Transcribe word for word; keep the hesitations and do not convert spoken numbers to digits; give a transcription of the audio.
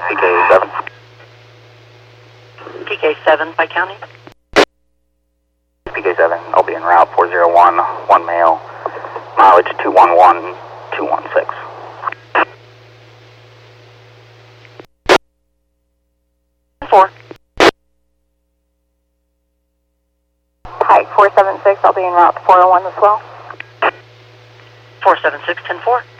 P K seven. P K seven, Pike County. P K seven, I'll be en route four zero one, one male, mileage two one one, two one six. four. Pike four seven six, I'll be en route to four oh one as well. four seven six, ten four.